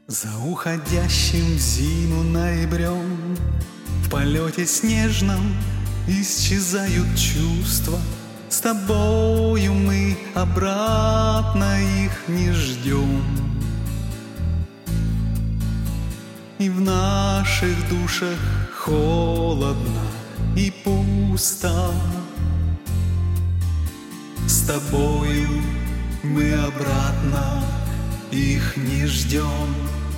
За уходящим в зиму ноябрем в полете снежном исчезают чувства. С тобою мы обратно их не ждем. И в наших душах холодно и пусто. С тобою мы обратно их не ждем.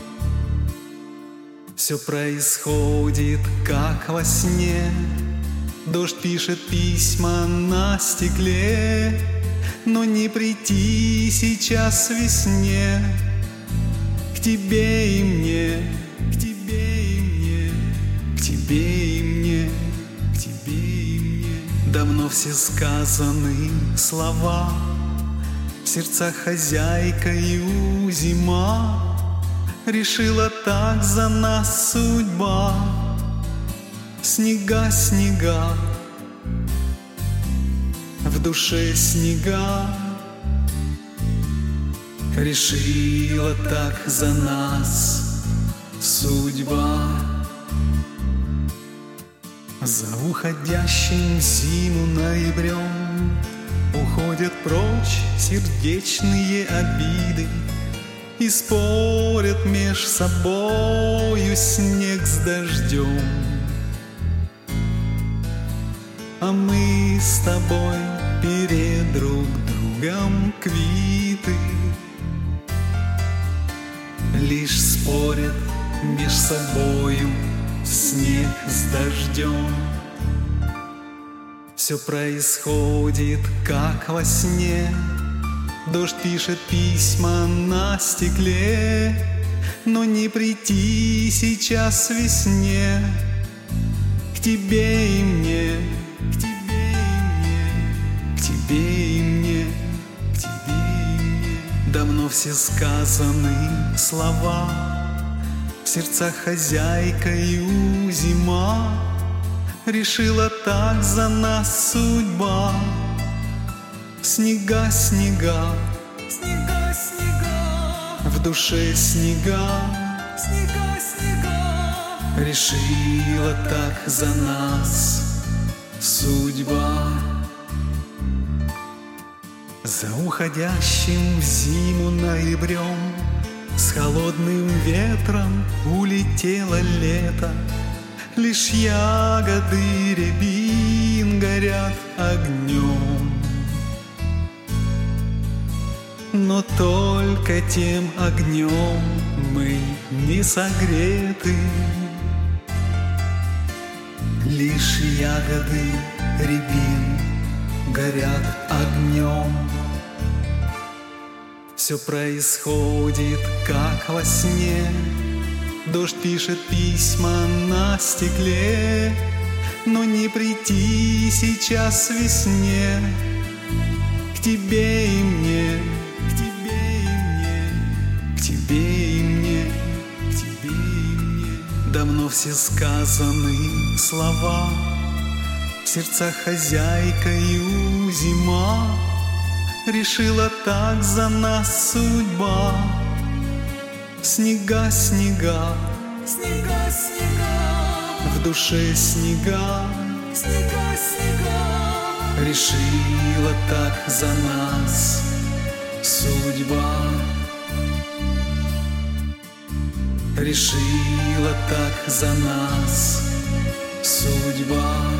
Все происходит, как во сне. Дождь пишет письма на стекле, но не прийти сейчас весне. К тебе и мне, к тебе и мне, к тебе и мне, к тебе и мне. Давно все сказаны слова, в сердцах хозяйкою зима. Решила так за нас судьба. Снега, снега, в душе снега. Решила так за нас судьба. За уходящим в зиму ноябрем уходят прочь сердечные обиды и спорят меж собою снег с дождем. А мы с тобой перед друг другом квиты, лишь спорят меж собою снег с дождем. Все происходит, как во сне. Дождь пишет письма на стекле, но не прийти сейчас весне. К тебе и мне, к тебе и мне, к тебе и мне, к тебе и мне. Давно все сказаны слова, в сердцах хозяйкою зима. Решила так за нас судьба. Снега, снега, снега, снега, в душе снега, снега, снега. Решила так за нас судьба. За уходящим в зиму ноябрем с холодным ветром улетело лето. Лишь ягоды рябин горят огнем. Но только тем огнем мы не согреты. Лишь ягоды рябин горят огнем. Все происходит, как во сне. Дождь пишет письма на стекле, но не прийти сейчас весне. К тебе и мне, к тебе и мне, к тебе и мне, к тебе и мне. Давно все сказаны слова, в сердцах хозяйкою зима. Решила так за нас судьба. Снега, снега, снега, снега, в душе снега, снега, снега. Решила так за нас судьба. Решила так за нас судьба.